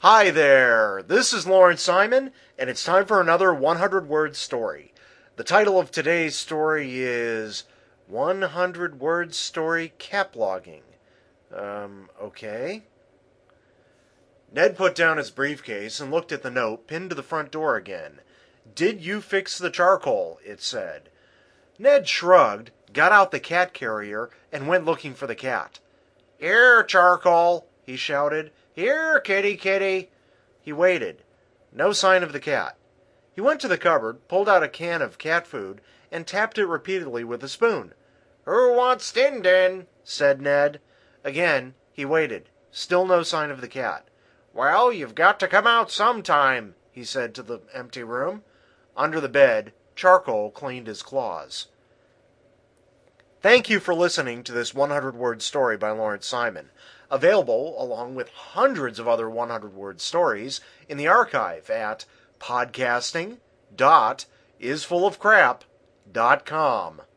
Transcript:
Hi there, this is Lawrence Simon, and it's time for another 100-word story. The title of today's story is 100-word story caplogging. Okay. Ned put down his briefcase and looked at the note pinned to the front door again. "Did you fix the charcoal?" it said. Ned shrugged, got out the cat carrier, and went looking for the cat. "Here, Charcoal!" he shouted. "Here, kitty, kitty!" He waited. No sign of the cat. He went to the cupboard, pulled out a can of cat food, and tapped it repeatedly with a spoon. "Who wants din din?" said Ned. Again he waited. Still no sign of the cat. "Well, you've got to come out sometime," he said to the empty room. Under the bed, Charcoal cleaned his claws. Thank you for listening to this 100-word story by Lawrence Simon, available along with hundreds of other 100-word stories in the archive at podcasting.isfullofcrap.com.